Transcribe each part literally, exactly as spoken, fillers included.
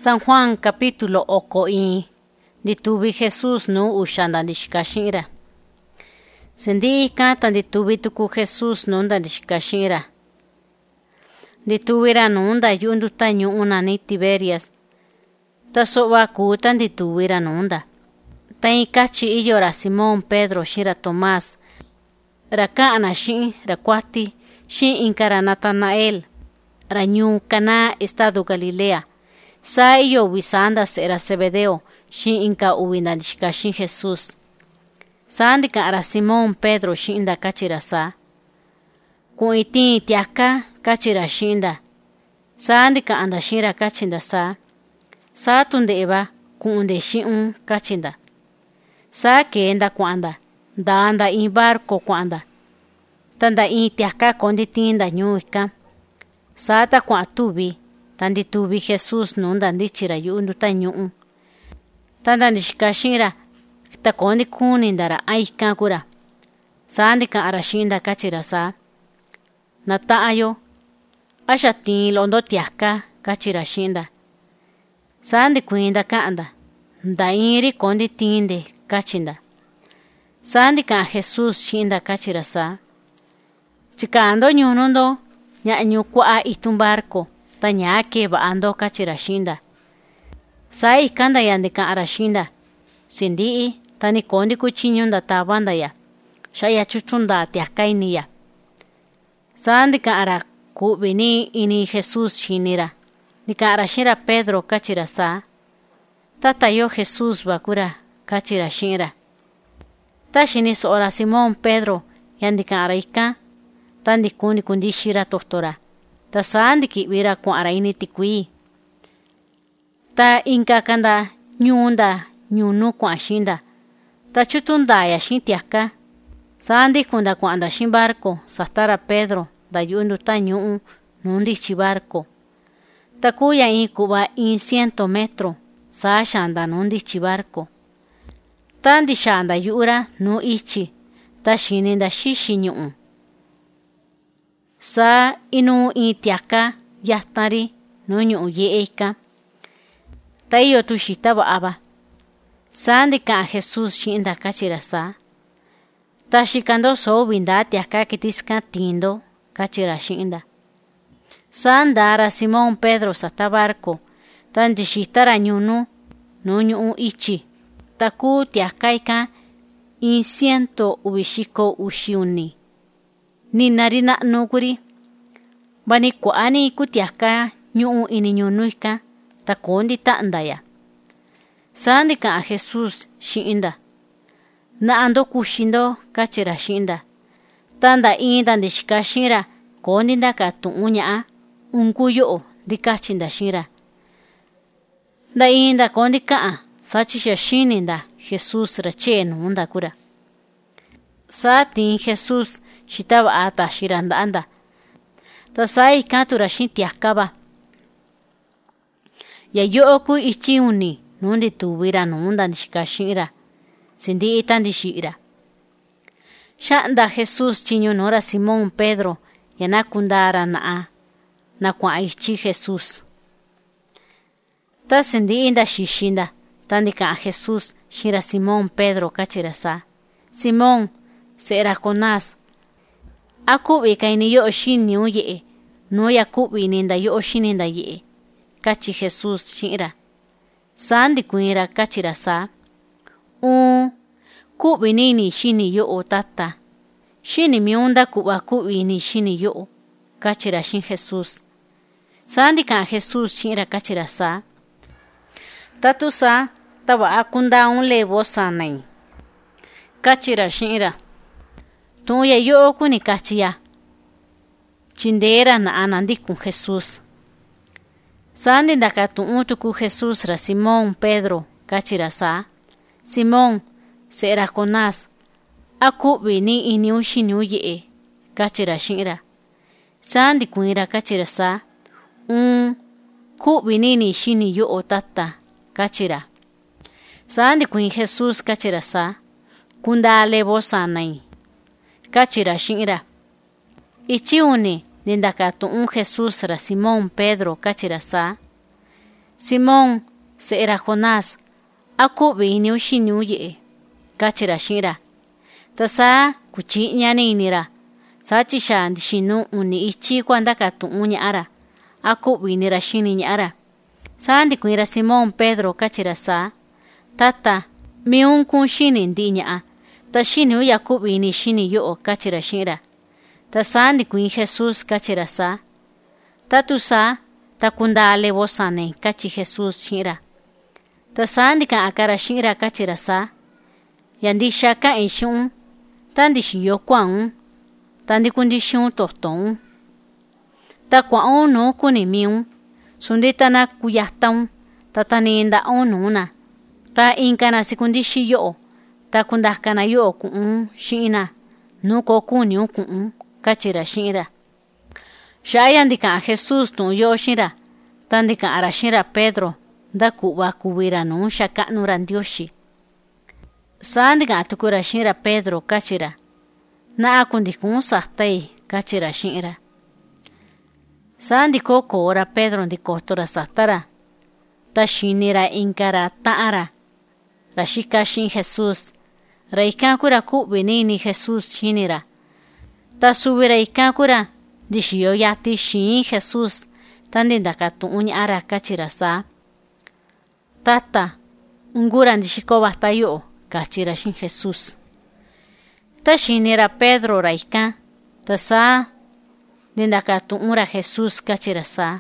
San Juan capítulo oko i dituvi Jesús nu ushanda ndishikashira. Sendi kata dituvi tuku Jesús nunda ndishikashira. Dituvira nunda yundu tañu una ni Tiberias. Ta soba kuta dituvira nunda. Ta ikachi iyo ra Simón Pedro shira Tomás. Ra kaana shi ra kwati shi inkara Natanael. Ra nyu kana estado Galilea. Sa iyo wisanda sera Zebedeo shi inka uwinda ndishikashin Jesús. Sandika ara Simón Pedro shinda kachira sa. Kun itin tiaka kachira shinda. Sandika anda shira kachinda sa. Sa tunde eba kun unde shiun kachinda. Sa kenda kuanda. Da anda in barco kuanda. Tanda in tiaka kondi tinda nyuika. Sa ta kwa tubi. Tandi tubi Jesús nunda ndichira yundu ta nyuu. Tanda ndishikashira. Ta kondi kunindara aika kura. Sandika arashinda kachira sa. Nata ayo. Asha tin londo tiaka kachira shinda. Sandi kuinda kaanda. Da iri kondi tinde kachinda. Sandika Jesús shinda kachira sa. Chikando nyunundo. Nya nyukwa itumbarko. Ta nyake ba ando kachira shinda. Sa ikanda yandika arashinda. Sindii. Tani kondi kuchinyunda tabanda ya. Shaya chuchunda tiakaini ya. Sandika ara kubini ini Jesús shinira. Nika ara shira Pedro kachira sa. Tata yo Jesús bakura kachira shira. Ta shinis ora Simón Pedro yandika ara ika. Tandi kundi kundi shira tohtora. Ta sandiki vira kun ara ini tikui. Ta inka kanda nyunda nyunu kwa shinda. Ta chutunda ya shintiaka. Sandi kunda kuanda shin barco. Sastara Pedro. Da yundu ta nyuu. Nundi chi barco. Ta kuya in kuba in ciento metro. Sa shanda nundi chi barco. Tandi shanda yura nu ichi. Ta shininda shishi nyuu. Sa inu in tiaka. Yahtari. Nu nyuu yeeka. Ta iyo tu shitaba aba. Sandika Jesús shinda kachira sa. Ta shikando so winda tiaka kitiska tindo kachira shinda. Sandara Simón Pedro sa tabarko. Tandi shitara nyunu. No nyuu ichi. Taku tiakaika. In ciento ubishiko ushiuni. Ni narina nukuri. Bani kwaani kutiaka nyuu ini nyunuika. Takondi taandaya. Sandika a Jesús shinda. Na ando kushindo kachira shinda. Tanda inda ndishika shira. Kondinda ka tuunya unkuyo di kachinda shira. Da inda kondika a. Sachisha shininda Jesús rache nunda kura. Satin Jesús shitaba ata shiranda anda. Ta sai katura shintiakaba. Ya yo oku ichi uni. Nundi tuwira nunda ndishikashira. Sindi ita ndishira. Shanda Jesús chinyo nora Simón Pedro. Yana kundara naa. Na kwa ichi Jesús. Ta sindi inda shishinda. Tandika Jesús shira Simón Pedro kachira sa. Simón sera konas. Akubi kaini yo shini uye. No ya kubi ninda yo shininda ye. Kachi Jesús shira. Sandi kuira kachira sa. Un. Kubi nini shini yo o tata. Shini miunda kuba kubi ni shini yo. Kachira shin Jesús. Sandi ka Jesús shira kachira sa. Tatu sa. Taba akunda un lebo sanay. Kachira shira. Tuya yo kuni kachiya. Chindera na anandi kun Jesús. Sandi ndaka tuutuku Jesús ra Simón Pedro kachira sa. Simón sera konas. Akubi ni iniu shiniu ye. Kachira shira. Sandi kuira kachira sa. Un kubi ni ni shini yo o tata. Kachira. Sandi kuin Jesús kachira sa. Kunda lebo sanay. Kachira shira. Ichi uni. Nindaka tuun Jesús ra Simón Pedro kachira sa. Simón, se'e ra Jonás, a ku'vi iniu xiniu ye'e, kachira xi'ira. Ta saa kuchi'ñani inira, saa chixa ndixinu uni ichi kua ndakatu'un ña'ara, a ku'vi inira xini ña'ara. Saa ndikui'ra Simón Pedro kachira saa, Tata, miun kun xini ndi ña'a, ta xiniu ya ku'vi ini xini yo'o, kachira xi'ira. Ta saa ndikuin Jesús kachira saa, tatu saa, ta kundaa levo sane, kachi Jesús xi'ira. Ta saa ndika'a kara xi'ira kachira saa, ya ndixa ka'in xi'un, ta ndixiyo kua'un, ta ndikundixun to'oto'un. Ta kua'un nuu kuni miun, sundi tana kuyataun, ta tani nda'un nuuna. Ta inkana sikundixi yo'o, ta kundakana yo'o ku'un xi'ina, nuko kuniun ku'un, kachira xi'ira. Xa'aya ndika'a Jesús tu'un yo'o xi'ira, ta ndika'ara xi'ira Pedro, nda ku'va kuvira nuu xaka'nura Ndioxi. Saa ndika'a tukura xi'ira Pedro kachira, na'a kundikun satai, kachira xi'ira. Saa ndiko ko'ora Pedro ndikotora satara, ta xinira inkara ta'ara, ra xika xi'in Jesús, ra ikan kura ku'vi nini Jesús xinira. Ta subira ikan kura ndixiyo yati xiin Jesús, ta ndindakatu'un ña'ara kachira saa, Tata, ngura ndixiko bata yo'o, kachira xi'in Jesús. Ta xinira Pedro ra ikan, ta saa ndindakatu'unra Jesús kachira saa,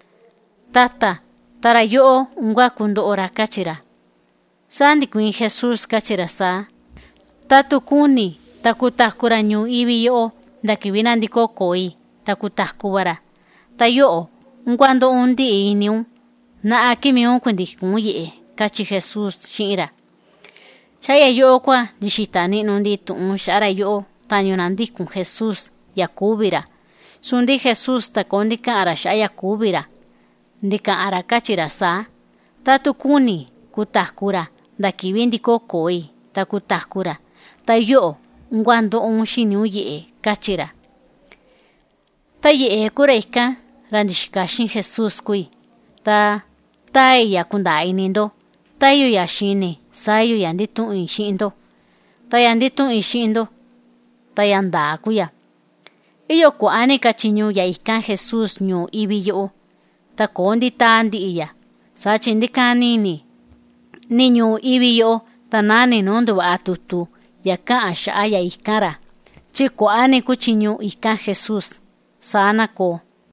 Tata, tara yo'o ngua kundo'ora kachira. Saa ndikuin Jesús kachira saa, tatu kuni ta kutakura ñuu ivi yo'o ndakivina ndiko koi ta kutakubara, ta yo'o ngua ndo'un ndi'i iniun, na'a kimiun kundikun ye'e, kachi Jesús xi'ira. Chaya yo'o kua ndixita ni'nu ndi tu'un xa'ara yo'o tañuna ndikun Jesús yakubira. Sundi Jesús tako ndika'ara xa'a yakubira, ndika'ara kachira saa, tatu kuni kutakura ndakivi ndiko koi ta kutakura, ta yo'o ngua ndo'un xiniun ye'e, kachira. Ta ye'e kura ikan ra ndixika xi'in Jesús kui, ta tai ya kundaa inindo, tayo ya xini sayo ya nditu'in xi'indo, ta ya nditu'in xi'indo, ta ya ndaa kuya. Iyo kua'ani kachiñu ya ikan Jesús ñuu ivi yo'o, ta koo ndita ndi'iya, sachi ndikanini ni ñuu ivi yo'o ta nani nunduva'a tutu ya ka'a xa'a ya ikara, chi kua'ani kuchiñu ikan Jesús, sana ko.